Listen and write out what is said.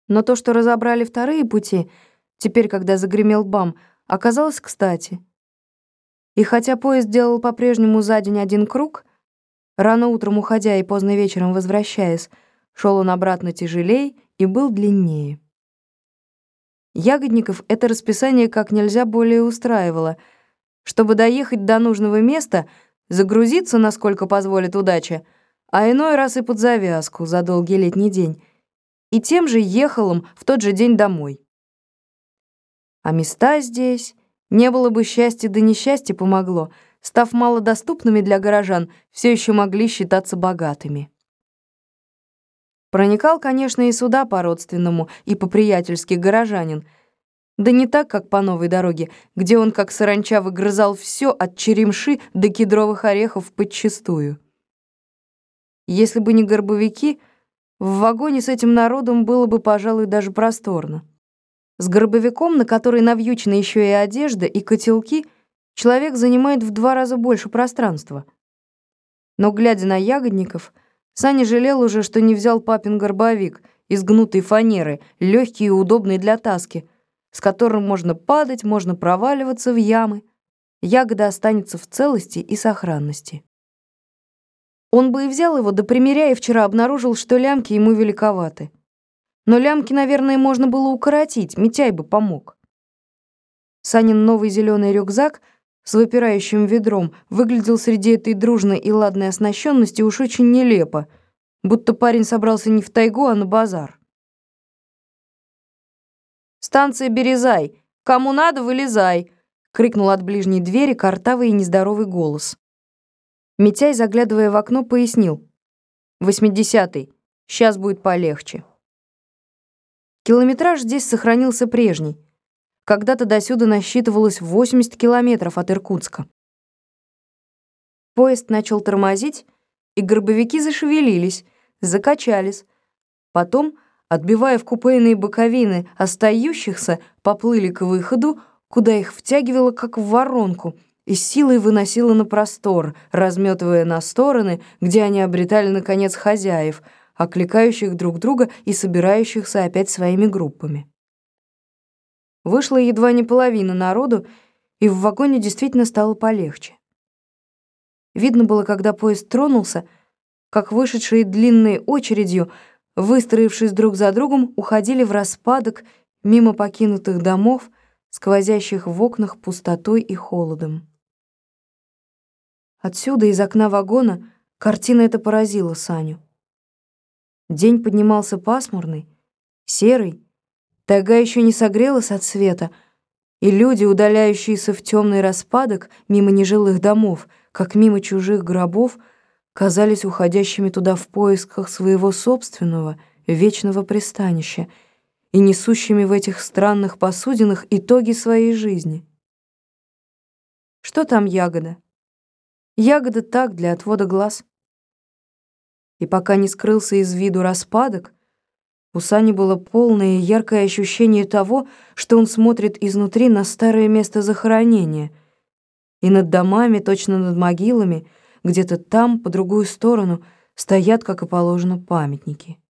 Но то, что разобрали вторые пути, теперь, когда загремел бам, оказалось кстати. И хотя поезд делал по-прежнему за день один круг, рано утром уходя и поздно вечером возвращаясь, шел он обратно тяжелей и был длиннее. Ягодников это расписание как нельзя более устраивало. Чтобы доехать до нужного места, загрузиться, насколько позволит удача, а иной раз и под завязку за долгий летний день, и тем же ехал им в тот же день домой. А места здесь, не было бы счастья, да несчастье помогло, став малодоступными для горожан, все еще могли считаться богатыми. Проникал, конечно, и сюда по-родственному, и по-приятельски горожанин, да не так, как по новой дороге, где он, как саранча, выгрызал все от черемши до кедровых орехов подчистую. Если бы не горбовики, в вагоне с этим народом было бы, пожалуй, даже просторно. С горбовиком, на который навьючена еще и одежда, и котелки, человек занимает в 2 раза больше пространства. Но, глядя на ягодников, Саня жалел уже, что не взял папин горбовик из гнутой фанеры, легкий и удобный для таски, с которым можно падать, можно проваливаться в ямы. Ягода останется в целости и сохранности. Он бы и взял его, да примеряя, вчера обнаружил, что лямки ему великоваты. Но лямки, наверное, можно было укоротить, Митяй бы помог. Санин новый зеленый рюкзак с выпирающим ведром выглядел среди этой дружной и ладной оснащенности уж очень нелепо, будто парень собрался не в тайгу, а на базар. «Станция Березай! Кому надо, вылезай!» — крикнул от ближней двери картавый и нездоровый голос. Митяй, заглядывая в окно, пояснил: «80-й, сейчас будет полегче». Километраж здесь сохранился прежний. Когда-то досюда насчитывалось 80 километров от Иркутска. Поезд начал тормозить, и горбовики зашевелились, закачались. Потом, отбивая в купейные боковины остающихся, поплыли к выходу, куда их втягивало, как в воронку, и силой выносило на простор, разметывая на стороны, где они обретали, наконец, хозяев, окликающих друг друга и собирающихся опять своими группами. Вышла едва не половина народу, и в вагоне действительно стало полегче. Видно было, когда поезд тронулся, как вышедшие длинной очередью, выстроившись друг за другом, уходили в распадок мимо покинутых домов, сквозящих в окнах пустотой и холодом. Отсюда, из окна вагона, картина эта поразила Саню. День поднимался пасмурный, серый, тайга еще не согрелась от света, и люди, удаляющиеся в темный распадок мимо нежилых домов, как мимо чужих гробов, казались уходящими туда в поисках своего собственного вечного пристанища и несущими в этих странных посудинах итоги своей жизни. Что там ягода? Ягода так, для отвода глаз. И пока не скрылся из виду распадок, у Сани было полное и яркое ощущение того, что он смотрит изнутри на старое место захоронения, и над домами, точно над могилами, где-то там, по другую сторону, стоят, как и положено, памятники.